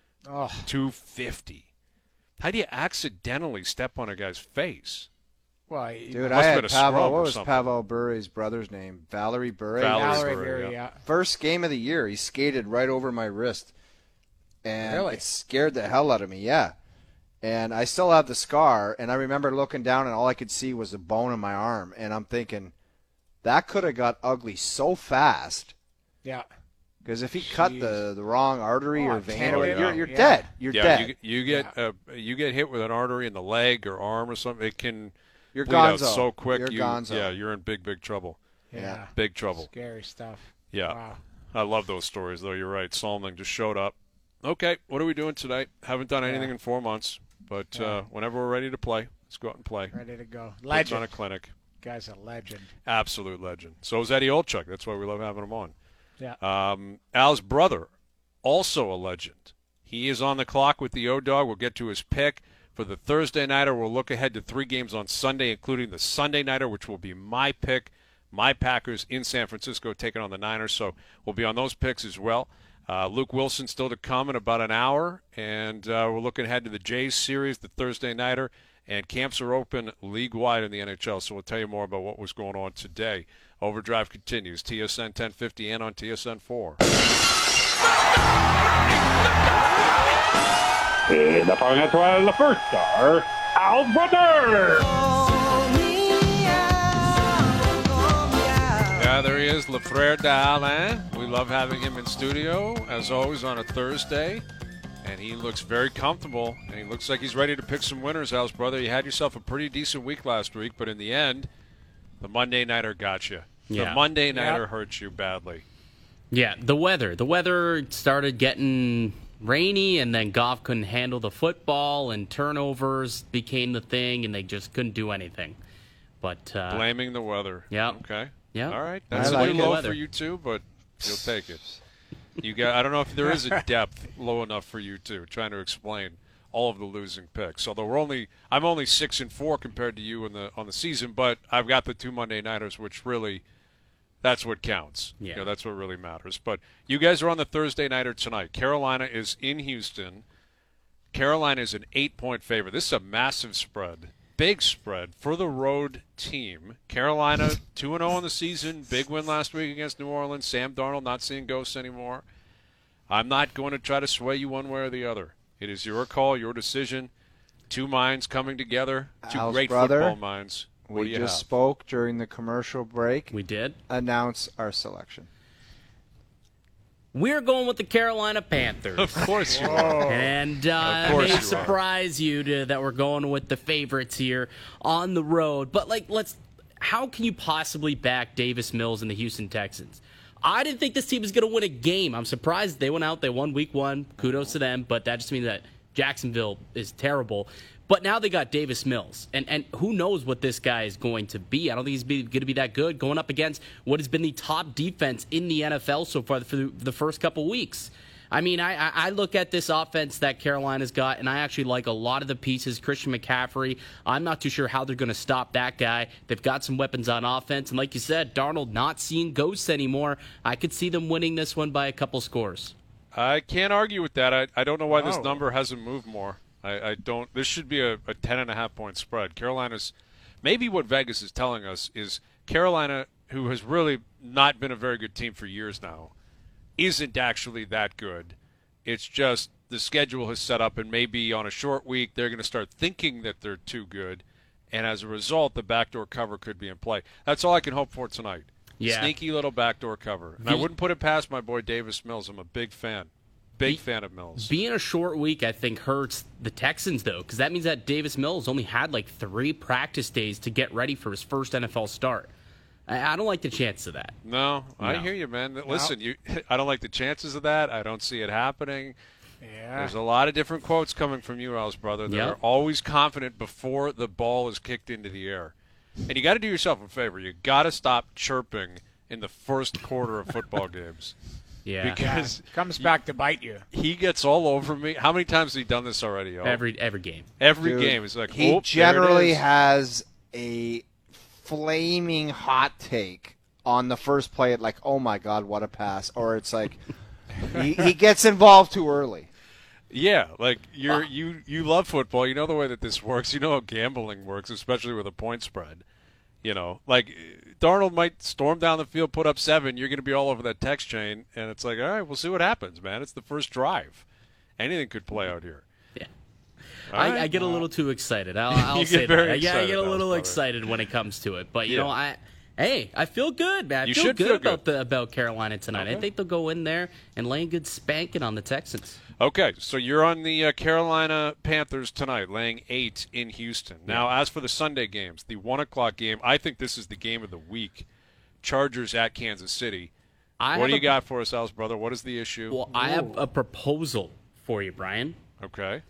[SPEAKER 1] 250. How do you accidentally step on a guy's face?
[SPEAKER 3] Well,
[SPEAKER 2] dude, I had Pavel. What was Pavel Bure's brother's name? Valerie Bure.
[SPEAKER 1] Valerie Bure, yeah.
[SPEAKER 2] First game of the year, he skated right over my wrist. And it scared the hell out of me, yeah. And I still have the scar, and I remember looking down, and all I could see was a bone in my arm. And I'm thinking, that could have got ugly so fast.
[SPEAKER 3] Yeah.
[SPEAKER 2] Because if he cut the wrong artery or vein, you're
[SPEAKER 1] dead.
[SPEAKER 2] Dead. You're dead.
[SPEAKER 1] You get hit with an artery in the leg or arm or something, it can
[SPEAKER 2] bleed
[SPEAKER 1] gonzo. Out so quick.
[SPEAKER 2] You're gonzo.
[SPEAKER 1] Yeah, you're in big trouble.
[SPEAKER 3] Yeah.
[SPEAKER 1] Big trouble.
[SPEAKER 3] Scary stuff.
[SPEAKER 1] Yeah.
[SPEAKER 3] Wow.
[SPEAKER 1] I love those stories, though. You're right. Salming just showed up. Okay, what are we doing tonight? Haven't done anything in 4 months, but whenever we're ready to play, let's go out and play.
[SPEAKER 3] Ready to go. Legend.
[SPEAKER 1] Puts on a clinic.
[SPEAKER 3] Guy's a legend.
[SPEAKER 1] Absolute legend. So is Eddie Olczyk. That's why we love having him on.
[SPEAKER 3] Yeah.
[SPEAKER 1] Al's brother, also a legend. He is on the clock with the O-Dog. We'll get to his pick for the Thursday Nighter. We'll look ahead to 3 games on Sunday, including the Sunday Nighter, which will be my pick, my Packers in San Francisco taking on the Niners. So we'll be on those picks as well. Luke Wilson still to come in about an hour, and we're looking ahead to the Jays series, the Thursday Nighter, and camps are open league-wide in the NHL, so we'll tell you more about what was going on today. Overdrive continues, TSN 1050 and on TSN 4.
[SPEAKER 6] And the final the first star, Al's brother!
[SPEAKER 1] Yeah, there he is, Le Frère d'Alain. We love having him in studio, as always, on a Thursday. And he looks very comfortable, and he looks like he's ready to pick some winners, Al's brother. You had yourself a pretty decent week last week, but in the end, the Monday Nighter got you.
[SPEAKER 7] Yeah.
[SPEAKER 1] The Monday Nighter hurt you badly.
[SPEAKER 7] Yeah, the weather. The weather started getting rainy, and then Goff couldn't handle the football, and turnovers became the thing, and they just couldn't do anything. But
[SPEAKER 1] blaming the weather.
[SPEAKER 7] Yeah.
[SPEAKER 1] Okay.
[SPEAKER 7] Yeah.
[SPEAKER 1] All right. That's a new low for you too, but you'll take it. I don't know if there is a depth low enough for you too, trying to explain all of the losing picks. Although I'm only 6-4 compared to you on the season, but I've got the 2 Monday nighters, which really that's what counts.
[SPEAKER 7] Yeah.
[SPEAKER 1] You know, that's what really matters. But you guys are on the Thursday nighter tonight. Carolina is in Houston. Carolina is an 8-point favorite. This is a massive spread. Big spread for the road team. Carolina 2-0 on the season. Big win last week against New Orleans. Sam Darnold not seeing ghosts anymore. I'm not going to try to sway you one way or the other. It is your call, your decision. Two minds coming together. Two
[SPEAKER 2] Al's
[SPEAKER 1] great
[SPEAKER 2] brother,
[SPEAKER 1] football minds. What do
[SPEAKER 2] We
[SPEAKER 1] you
[SPEAKER 2] just
[SPEAKER 1] have?
[SPEAKER 2] spoke during the commercial break.
[SPEAKER 7] We did.
[SPEAKER 2] Announce our selection.
[SPEAKER 7] We're going with the Carolina Panthers.
[SPEAKER 1] Of course you are.
[SPEAKER 7] And
[SPEAKER 1] Of
[SPEAKER 7] it
[SPEAKER 1] course
[SPEAKER 7] may
[SPEAKER 1] you are.
[SPEAKER 7] surprise you that we're going with the favorites here on the road. But how can you possibly back Davis Mills and the Houston Texans? I didn't think this team was going to win a game. I'm surprised they went out. They won week 1. Kudos to them. But that just means that Jacksonville is terrible. But now they got Davis Mills, and who knows what this guy is going to be. I don't think he's going to be that good going up against what has been the top defense in the NFL so far for the first couple weeks. I mean, I look at this offense that Carolina's got, and I actually like a lot of the pieces. Christian McCaffrey, I'm not too sure how they're going to stop that guy. They've got some weapons on offense, and like you said, Darnold not seeing ghosts anymore. I could see them winning this one by a couple scores.
[SPEAKER 1] I can't argue with that. I don't know why this number hasn't moved more. I don't. This should be a 10.5 point spread. Carolina's maybe what Vegas is telling us is Carolina, who has really not been a very good team for years now, isn't actually that good. It's just the schedule has set up, and maybe on a short week they're going to start thinking that they're too good, and as a result, the backdoor cover could be in play. That's all I can hope for tonight.
[SPEAKER 7] Yeah.
[SPEAKER 1] Sneaky little backdoor cover. And I wouldn't put it past my boy Davis Mills. I'm a big fan. Big fan of Mills.
[SPEAKER 7] Being a short week, I think, hurts the Texans, though, because that means that Davis Mills only had 3 practice days to get ready for his first NFL start. I don't like the chances of that.
[SPEAKER 1] No, I hear you, man. Listen, I don't like the chances of that. I don't see it happening.
[SPEAKER 3] Yeah.
[SPEAKER 1] There's a lot of different quotes coming from you, Al's brother. That are always confident before the ball is kicked into the air. And you got to do yourself a favor. You got to stop chirping in the first quarter of football games.
[SPEAKER 7] Yeah.
[SPEAKER 1] Because
[SPEAKER 3] comes back to bite you.
[SPEAKER 1] he gets all over me. How many times has he done this already?
[SPEAKER 7] Every game.
[SPEAKER 1] Every
[SPEAKER 2] Dude,
[SPEAKER 1] game. It's like,
[SPEAKER 2] he
[SPEAKER 1] there
[SPEAKER 2] generally
[SPEAKER 1] it is.
[SPEAKER 2] has a flaming hot take on the first play at oh my God, what a pass. Or it's like he gets involved too early.
[SPEAKER 1] Yeah, you love football. You know the way that this works. You know how gambling works, especially with a point spread. You know, Darnold might storm down the field, put up 7. You're going to be all over that text chain, and it's like, all right, we'll see what happens, man. It's the first drive. Anything could play out here.
[SPEAKER 7] Yeah.
[SPEAKER 1] All
[SPEAKER 7] I get a little too excited. I'll
[SPEAKER 1] You
[SPEAKER 7] say
[SPEAKER 1] get very
[SPEAKER 7] that. I
[SPEAKER 1] excited,
[SPEAKER 7] get a little
[SPEAKER 1] brother.
[SPEAKER 7] excited when it comes to it. But, you
[SPEAKER 1] Yeah.
[SPEAKER 7] know, I feel good, man. I
[SPEAKER 1] You
[SPEAKER 7] feel
[SPEAKER 1] should
[SPEAKER 7] good
[SPEAKER 1] feel
[SPEAKER 7] about Carolina tonight.
[SPEAKER 1] Okay.
[SPEAKER 7] I think they'll go in there and lay a good spanking on the Texans.
[SPEAKER 1] Okay, so you're on the Carolina Panthers tonight, laying 8 in Houston. Now, as for the Sunday games, the 1 o'clock game, I think this is the game of the week. Chargers at Kansas City. What do you got for us, Al's brother? What is the issue?
[SPEAKER 7] Well, I have a proposal for you, Brian.
[SPEAKER 1] Okay.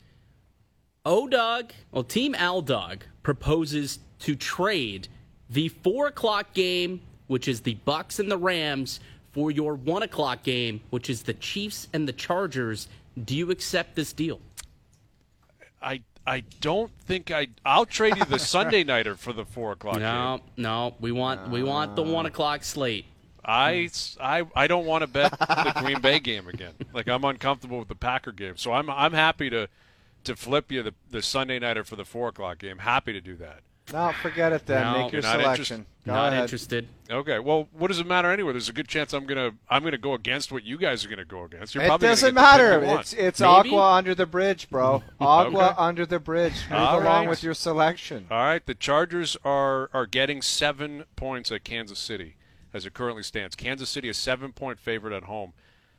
[SPEAKER 7] Team Aldog proposes to trade the 4 o'clock game, which is the Bucks and the Rams, for your 1 o'clock game, which is the Chiefs and the Chargers. Do you accept this deal?
[SPEAKER 1] I don't think I'll trade you the Sunday nighter for the 4 o'clock game.
[SPEAKER 7] No. We want the 1 o'clock slate.
[SPEAKER 1] I don't want to bet the Green Bay game again. I'm uncomfortable with the Packer game, so I'm happy to flip you the Sunday nighter for the 4 o'clock game. Happy to do that.
[SPEAKER 2] No, forget it then.
[SPEAKER 7] No,
[SPEAKER 2] Make your
[SPEAKER 1] you're not
[SPEAKER 2] selection. Go
[SPEAKER 7] Not
[SPEAKER 2] ahead.
[SPEAKER 7] interested.
[SPEAKER 1] Okay. Well, what does it matter anyway? There's a good chance I'm gonna go against what you guys are gonna go against. You're
[SPEAKER 2] It
[SPEAKER 1] probably
[SPEAKER 2] doesn't
[SPEAKER 1] gonna get the pick
[SPEAKER 2] matter.
[SPEAKER 1] you want.
[SPEAKER 2] It's
[SPEAKER 7] Maybe.
[SPEAKER 2] Aqua under the bridge, bro. Aqua
[SPEAKER 1] Okay.
[SPEAKER 2] under the bridge. Move
[SPEAKER 1] All
[SPEAKER 2] along
[SPEAKER 1] right.
[SPEAKER 2] with your selection.
[SPEAKER 1] All right. The Chargers are getting 7 points at Kansas City as it currently stands. Kansas City a 7-point favorite at home.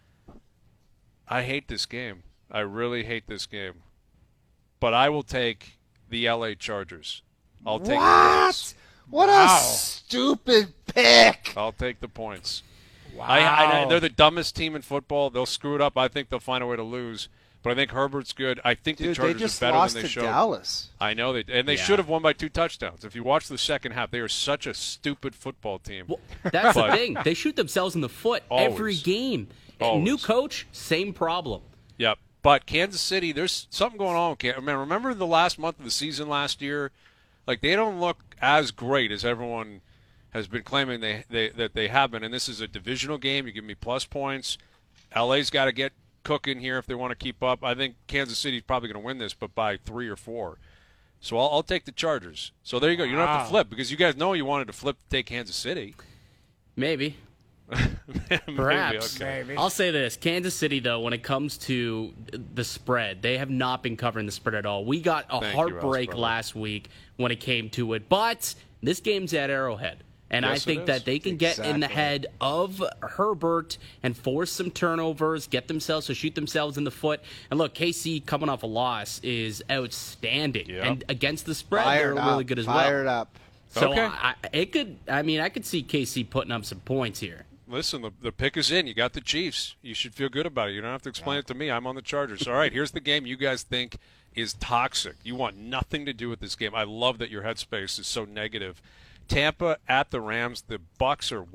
[SPEAKER 1] I hate this game. I really hate this game. But I will take the LA Chargers. I'll take the points.
[SPEAKER 2] What a stupid pick.
[SPEAKER 1] I'll take the points.
[SPEAKER 3] Wow.
[SPEAKER 1] They're the dumbest team in football. They'll screw it up. I think they'll find a way to lose. But I think Herbert's good. I think the
[SPEAKER 2] Dude, they
[SPEAKER 1] Chargers
[SPEAKER 2] just
[SPEAKER 1] are better
[SPEAKER 2] lost
[SPEAKER 1] than they
[SPEAKER 2] to
[SPEAKER 1] showed.
[SPEAKER 2] Dallas.
[SPEAKER 1] I know they should have won by 2 touchdowns. If you watch the second half, they are such a stupid football team.
[SPEAKER 7] Well, that's the
[SPEAKER 1] But-
[SPEAKER 7] thing. They shoot themselves in the foot
[SPEAKER 1] Always.
[SPEAKER 7] every game.
[SPEAKER 1] Always.
[SPEAKER 7] New coach, same problem.
[SPEAKER 1] Yep. But Kansas City, there's something going on. I mean, remember the last month of the season last year? Like, they don't look as great as everyone has been claiming that they have been. And this is a divisional game. You give me plus points. LA's got to get cooking here if they want to keep up. I think Kansas City's probably going to win this, but by 3 or 4. So I'll take the Chargers. So there you go. You don't have to flip because you guys know you wanted to flip to take Kansas City.
[SPEAKER 7] Maybe. Perhaps.
[SPEAKER 1] Maybe.
[SPEAKER 7] I'll say this. Kansas City, though, when it comes to the spread, they have not been covering the spread at all. We got a heartbreak last week when it came to it. But this game's at Arrowhead. And
[SPEAKER 1] yes,
[SPEAKER 7] I think that they can get in the head of Herbert and force some turnovers, shoot themselves in the foot. And look, KC coming off a loss is outstanding. Yep. And against the spread, they're really good as well.
[SPEAKER 2] Fired up.
[SPEAKER 7] So I could see KC putting up some points here.
[SPEAKER 1] Listen, the pick is in. You got the Chiefs. You should feel good about it. You don't have to explain it to me. I'm on the Chargers. All right, here's the game you guys think is toxic. You want nothing to do with this game. I love that your headspace is so negative. Tampa at the Rams. The Bucs are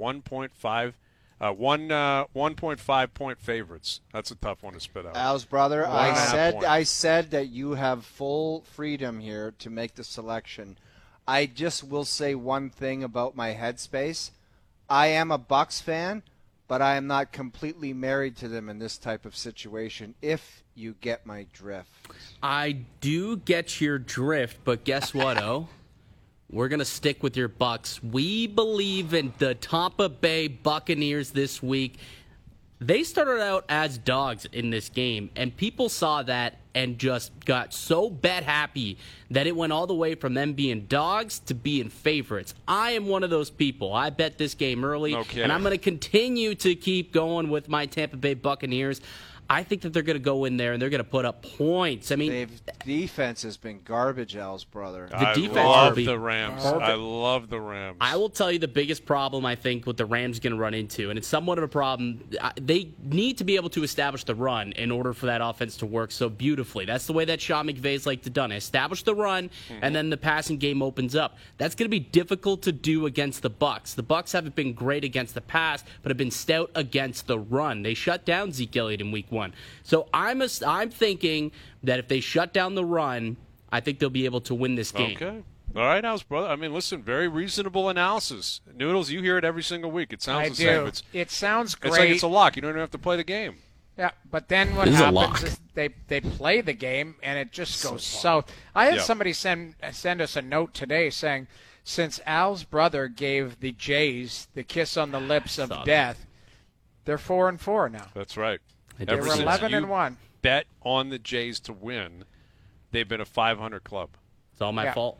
[SPEAKER 1] 1.5 point favorites. That's a tough one to spit out.
[SPEAKER 2] Al's brother, I said that you have full freedom here to make the selection. I just will say one thing about my headspace. I am a Bucs fan, but I am not completely married to them in this type of situation, if you get my drift.
[SPEAKER 7] I do get your drift, but guess what, O? We're going to stick with your Bucs. We believe in the Tampa Bay Buccaneers this week. They started out as dogs in this game, and people saw that and just got so bet happy that it went all the way from them being dogs to being favorites. I am one of those people. I bet this game early, and I'm going to continue to keep going with my Tampa Bay Buccaneers. I think that they're going to go in there and they're going to put up points. I mean,
[SPEAKER 2] defense has been garbage, Al's brother.
[SPEAKER 1] I love the Rams. I love the Rams.
[SPEAKER 7] I will tell you the biggest problem I think what the Rams are going to run into, and it's somewhat of a problem. They need to be able to establish the run in order for that offense to work so beautifully. That's the way that Sean McVay's like to done. Establish the run, and then the passing game opens up. That's going to be difficult to do against the Bucs. The Bucs haven't been great against the pass, but have been stout against the run. They shut down Zeke Elliott in week 1. So I'm thinking that if they shut down the run, I think they'll be able to win this game.
[SPEAKER 1] Okay. All right, Al's brother. I mean, listen, very reasonable analysis. Noodles, you hear it every single week. It sounds the same.
[SPEAKER 3] It sounds great.
[SPEAKER 1] It's like it's a lock. You don't even have to play the game.
[SPEAKER 3] Yeah, but then what happens is they play the game, and it just goes south. I had somebody send us a note today saying, since Al's brother gave the Jays the kiss on the lips of death, they're 4-4 now.
[SPEAKER 1] That's right.
[SPEAKER 3] They were 11-1.
[SPEAKER 1] Bet on the Jays to win. They've been a 500 club.
[SPEAKER 7] It's all my fault.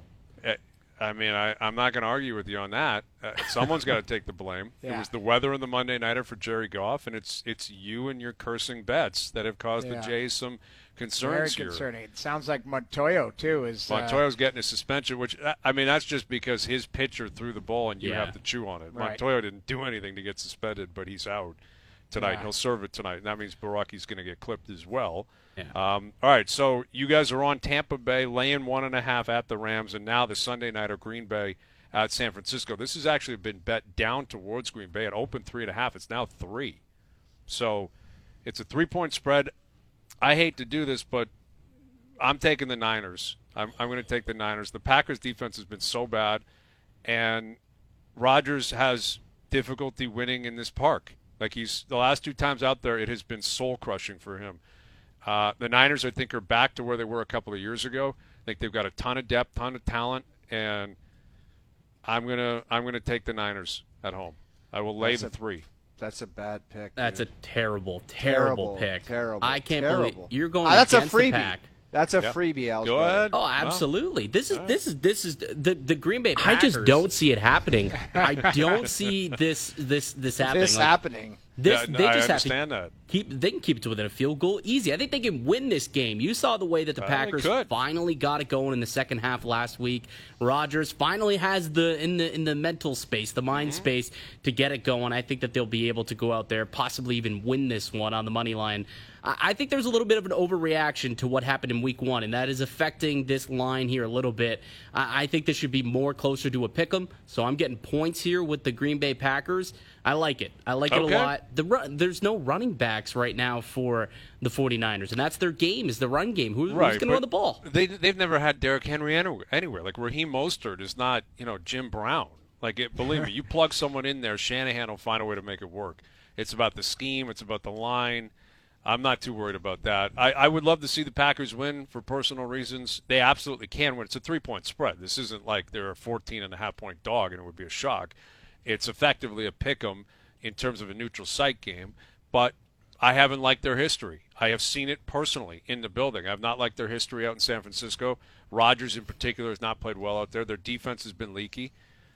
[SPEAKER 1] I mean, I'm not going to argue with you on that. Someone's got to take the blame. It was the weather on the Monday Nighter for Jerry Goff, and it's you and your cursing bets that have caused the Jays some concerns
[SPEAKER 3] Very concerning. It sounds like Montoyo, too.
[SPEAKER 1] Montoyo's getting a suspension, which, I mean, that's just because his pitcher threw the ball and you have to chew on it. Right. Montoyo didn't do anything to get suspended, but he's out tonight. Yeah. He'll serve it tonight, and that means Baraki's going to get clipped as well. Yeah. All right, so you guys are on Tampa Bay, laying 1.5 at the Rams, and now the Sunday nighter Green Bay at San Francisco. This has actually been bet down towards Green Bay. It opened 3.5. It's now 3. So it's a 3-point spread. I hate to do this, but I'm taking the Niners. I'm going to take the Niners. The Packers' defense has been so bad, and Rodgers has difficulty winning in this park. Like the last 2 times out there, it has been soul-crushing for him. The Niners, I think, are back to where they were a couple of years ago. I think they've got a ton of depth, ton of talent, and I'm gonna take the Niners at home. I will lay the 3.
[SPEAKER 2] That's a bad pick.
[SPEAKER 7] That's
[SPEAKER 2] dude.
[SPEAKER 7] a terrible pick.
[SPEAKER 2] Terrible.
[SPEAKER 7] I can't believe you're going
[SPEAKER 2] that's
[SPEAKER 7] against
[SPEAKER 2] a freebie.
[SPEAKER 7] the pack.
[SPEAKER 2] That's a freebie, Al's
[SPEAKER 1] Go ahead.
[SPEAKER 7] Oh, absolutely. This is the Green Bay Packers. I just don't see it happening. I don't see this happening.
[SPEAKER 2] This happening.
[SPEAKER 7] They
[SPEAKER 1] I
[SPEAKER 7] just
[SPEAKER 1] understand
[SPEAKER 7] have to
[SPEAKER 1] that.
[SPEAKER 7] They can keep it to within a field goal easy. I think they can win this game. You saw the way that the Packers finally got it going in the second half last week. Rodgers finally has in the mental space, the mind space to get it going. I think that they'll be able to go out there, possibly even win this one on the money line. I think there's a little bit of an overreaction to what happened in week 1, and that is affecting this line here a little bit. I think this should be more closer to a pick 'em, so I'm getting points here with the Green Bay Packers. I like it. I like it a lot. There's no running backs right now for the 49ers, and that's their game, is the run game. Who's going to run the ball?
[SPEAKER 1] They've never had Derrick Henry anywhere. Like, Raheem Mostert is not, Jim Brown. Like, believe me, you plug someone in there, Shanahan will find a way to make it work. It's about the scheme. It's about the line. I'm not too worried about that. I would love to see the Packers win for personal reasons. They absolutely can win. It's a 3-point spread. This isn't like they're a 14.5-point dog, and it would be a shock. It's effectively a pick-em in terms of a neutral site game, but I haven't liked their history. I have seen it personally in the building. I've not liked their history out in San Francisco. Rodgers in particular has not played well out there. Their defense has been leaky.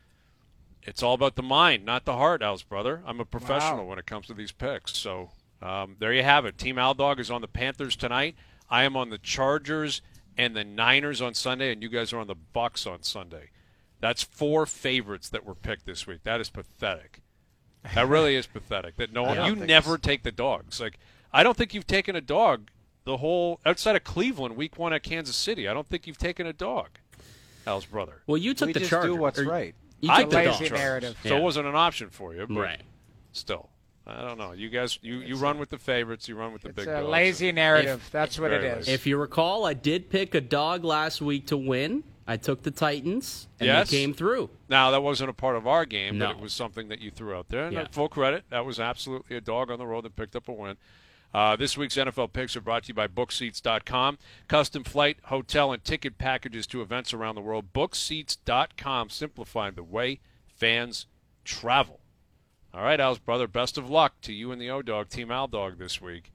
[SPEAKER 1] It's all about the mind, not the heart, Al's brother. I'm a professional when it comes to these picks. So there you have it. Team Al Dog is on the Panthers tonight. I am on the Chargers and the Niners on Sunday, and you guys are on the Bucks on Sunday. That's 4 favorites that were picked this week. That is pathetic. That really is pathetic. That you never take the dogs. Like, I don't think you've taken a dog the whole outside of Cleveland week 1 at Kansas City. I don't think you've taken a dog. Al's brother.
[SPEAKER 7] Well, you took the Chargers.
[SPEAKER 2] Do what's right.
[SPEAKER 7] You took the
[SPEAKER 3] lazy narrative.
[SPEAKER 1] So it wasn't an option for you, but
[SPEAKER 7] right.
[SPEAKER 1] Still. I don't know. You guys, you run with the favorites. You run with the big dogs.
[SPEAKER 3] It's a lazy narrative. That's what it is.
[SPEAKER 7] If you recall, I did pick a dog last week to win. I took the Titans, and they came through.
[SPEAKER 1] Now, that wasn't a part of our game, but it was something that you threw out there. And full credit. That was absolutely a dog on the road that picked up a win. This week's NFL picks are brought to you by BookSeats.com. Custom flight, hotel, and ticket packages to events around the world. BookSeats.com, simplifying the way fans travel. All right, Al's brother, best of luck to you and the O-Dog, Team Al Dog, this week.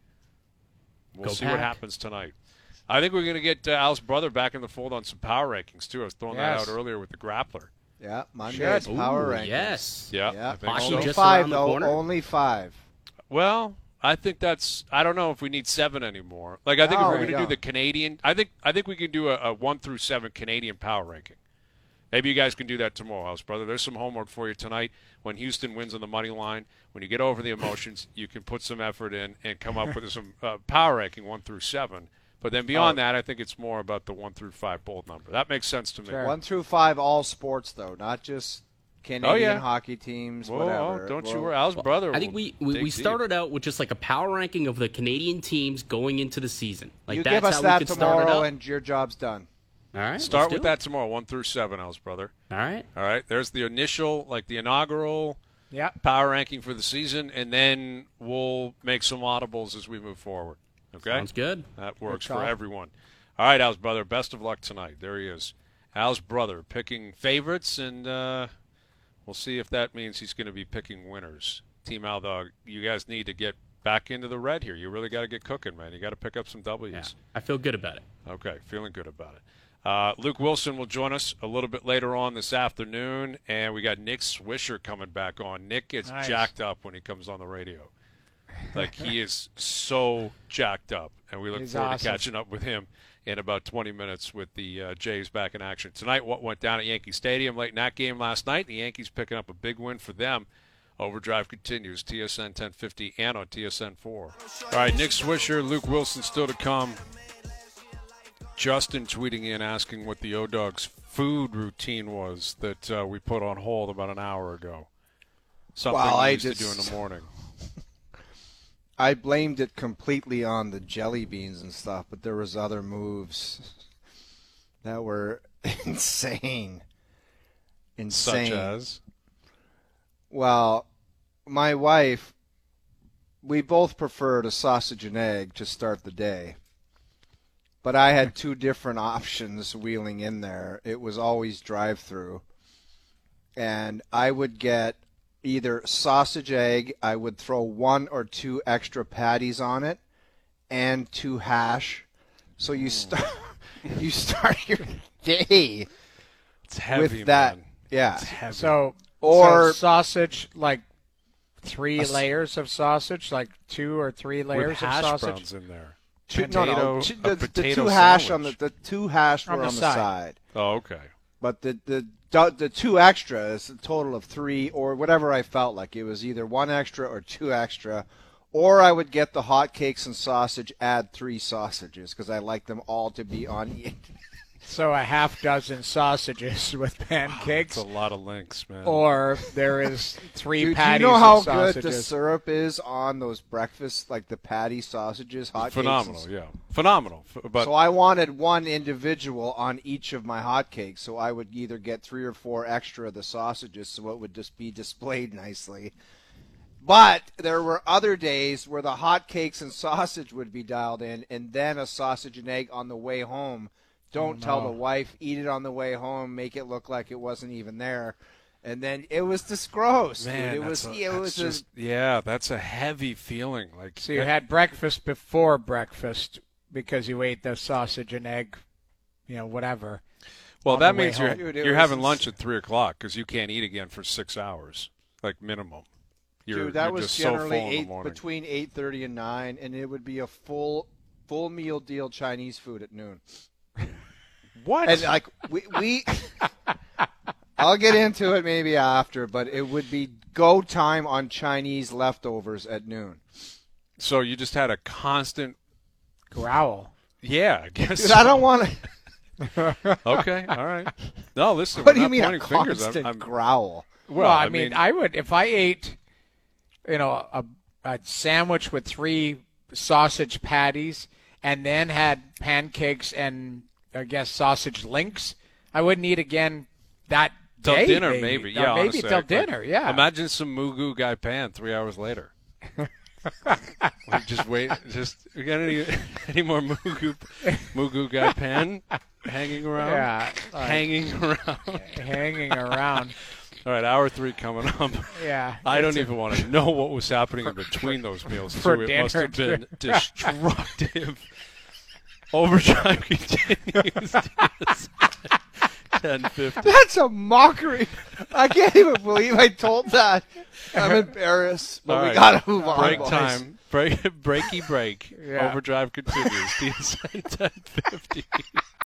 [SPEAKER 1] We'll see what happens tonight. I think we're going to get Al's brother back in the fold on some power rankings, too. I was throwing that out earlier with the grappler.
[SPEAKER 2] Yeah, Monday's power rankings.
[SPEAKER 7] Yes.
[SPEAKER 1] Yeah. I think
[SPEAKER 2] Only
[SPEAKER 1] so.
[SPEAKER 2] 5, though. Only 5.
[SPEAKER 1] Well, I think I don't know if we need 7 anymore. Like, I think if we're going to do the Canadian, I think we can do a 1 through 7 Canadian power ranking. Maybe you guys can do that tomorrow, House Brother. There's some homework for you tonight. When Houston wins on the money line, when you get over the emotions, you can put some effort in and come up with some power ranking 1 through 7. But then beyond that, I think it's more about the 1 through 5 bold number. That makes sense to me.
[SPEAKER 2] Sure. 1 through 5, all sports, though, not just Canadian hockey teams, whatever.
[SPEAKER 1] Don't you worry. Al's brother.
[SPEAKER 7] I think we started out with just like a power ranking of the Canadian teams going into the season. Like,
[SPEAKER 2] you
[SPEAKER 7] that's
[SPEAKER 2] give us
[SPEAKER 7] how
[SPEAKER 2] that
[SPEAKER 7] we could
[SPEAKER 2] tomorrow,
[SPEAKER 7] start it up.
[SPEAKER 2] and your job's done.
[SPEAKER 7] All right.
[SPEAKER 1] Start with that tomorrow, 1 through 7, Al's brother.
[SPEAKER 7] All right.
[SPEAKER 1] All right. There's the initial, like the inaugural power ranking for the season, and then we'll make some audibles as we move forward. Okay?
[SPEAKER 7] Sounds good.
[SPEAKER 1] That works for everyone. All right, Al's brother, best of luck tonight. There he is. Al's brother picking favorites, and we'll see if that means he's going to be picking winners. Team Al Dog, you guys need to get back into the red here. You really got to get cooking, man. You got to pick up some W's.
[SPEAKER 7] Yeah, I feel good about it.
[SPEAKER 1] Okay, feeling good about it. Luke Wilson will join us a little bit later on this afternoon, and we got Nick Swisher coming back on. Nick gets jacked up when he comes on the radio. Like, he is so jacked up, and we look forward to catching up with him in about 20 minutes with the Jays back in action. Tonight, what went down at Yankee Stadium late in that game last night, the Yankees picking up a big win for them. Overdrive continues, TSN 1050 and on TSN 4. All right, Nick Swisher, Luke Wilson still to come. Justin tweeting in asking what the O-Dog's food routine was that we put on hold about an hour ago. Something we used to do in the morning.
[SPEAKER 2] I blamed it completely on the jelly beans and stuff, but there was other moves that were insane.
[SPEAKER 1] Such as?
[SPEAKER 2] Well, my wife, we both preferred a sausage and egg to start the day. But I had 2 different options wheeling in there. It was always drive-through. And I would get either sausage egg, I would throw 1 or 2 extra patties on it, and 2 hash. So you start your day
[SPEAKER 1] it's heavy,
[SPEAKER 2] with that.
[SPEAKER 1] Man.
[SPEAKER 2] Yeah.
[SPEAKER 1] It's heavy.
[SPEAKER 3] So sausage, like 3 layers of sausage, like 2 or 3 layers
[SPEAKER 1] with
[SPEAKER 3] of
[SPEAKER 1] hash
[SPEAKER 3] sausage.
[SPEAKER 1] browns in there.
[SPEAKER 2] The 2 hash the 2 hash were on the side.
[SPEAKER 1] Oh, okay.
[SPEAKER 2] But the 2 extra is a total of 3 or whatever I felt like. It was either 1 extra or 2 extra, or I would get the hotcakes and sausage, add 3 sausages because I like them all to be on
[SPEAKER 3] So a half dozen sausages with pancakes.
[SPEAKER 1] It's a lot of links, man.
[SPEAKER 3] Or there is 3
[SPEAKER 2] Dude, do you
[SPEAKER 3] patties
[SPEAKER 2] know how
[SPEAKER 3] of sausages.
[SPEAKER 2] good the syrup is on those breakfast, like the patty sausages, hotcakes?
[SPEAKER 1] Phenomenal, yeah. Phenomenal. But
[SPEAKER 2] So I wanted one individual on each of my hotcakes, so I would either get 3 or 4 extra of the sausages, so it would just be displayed nicely. But there were other days where the hotcakes and sausage would be dialed in, and then a sausage and egg on the way home. Don't tell the wife, eat it on the way home, make it look like it wasn't even there. And then it was just gross,
[SPEAKER 1] man,
[SPEAKER 2] dude.
[SPEAKER 1] that's a heavy feeling. Like,
[SPEAKER 3] So you had breakfast before breakfast because you ate the sausage and egg, whatever.
[SPEAKER 1] well,
[SPEAKER 3] on
[SPEAKER 1] that
[SPEAKER 3] the way
[SPEAKER 1] means
[SPEAKER 3] home.
[SPEAKER 2] Dude,
[SPEAKER 1] you're having lunch at 3:00 because you can't eat again for 6 hours, like minimum.
[SPEAKER 2] Dude, that
[SPEAKER 1] you're
[SPEAKER 2] was
[SPEAKER 1] just so full
[SPEAKER 2] generally
[SPEAKER 1] in the morning.
[SPEAKER 2] between 8:30 and 9, and it would be a full meal deal Chinese food at noon.
[SPEAKER 1] What?
[SPEAKER 2] And like we I'll get into it maybe after, but it would be go time on Chinese leftovers at noon.
[SPEAKER 1] So you just had a constant.
[SPEAKER 3] Growl.
[SPEAKER 1] Yeah, I guess.
[SPEAKER 2] Dude, I don't want to.
[SPEAKER 1] Okay, all right. No, listen.
[SPEAKER 2] What do
[SPEAKER 1] we're
[SPEAKER 2] you
[SPEAKER 1] not
[SPEAKER 2] mean a
[SPEAKER 1] pointing fingers.
[SPEAKER 2] constant
[SPEAKER 1] I'm
[SPEAKER 2] growl?
[SPEAKER 3] Well, I mean, I would if I ate, a sandwich with 3 sausage patties and then had pancakes and I guess sausage links, I wouldn't eat again that
[SPEAKER 1] till
[SPEAKER 3] day.
[SPEAKER 1] dinner, maybe. Yeah,
[SPEAKER 3] maybe
[SPEAKER 1] honestly,
[SPEAKER 3] till dinner. Yeah.
[SPEAKER 1] Imagine some Mugu Gai Pan 3 hours later. Just wait. We got any more Mugu Gai Pan hanging around?
[SPEAKER 3] Yeah,
[SPEAKER 1] hanging around.
[SPEAKER 3] hanging around.
[SPEAKER 1] All right, hour 3 coming up.
[SPEAKER 3] Yeah.
[SPEAKER 1] I don't even want to know what was happening in between those meals.
[SPEAKER 3] for
[SPEAKER 1] too. It
[SPEAKER 3] dinner,
[SPEAKER 1] must have been destructive. Overdrive continues. 10:50.
[SPEAKER 2] That's a mockery. I can't even believe I told that. I'm embarrassed, but
[SPEAKER 1] All
[SPEAKER 2] we
[SPEAKER 1] right.
[SPEAKER 2] gotta move on.
[SPEAKER 1] Break
[SPEAKER 2] boys.
[SPEAKER 1] time. Breaky break.
[SPEAKER 3] Yeah.
[SPEAKER 1] Overdrive continues. TSN 10:50.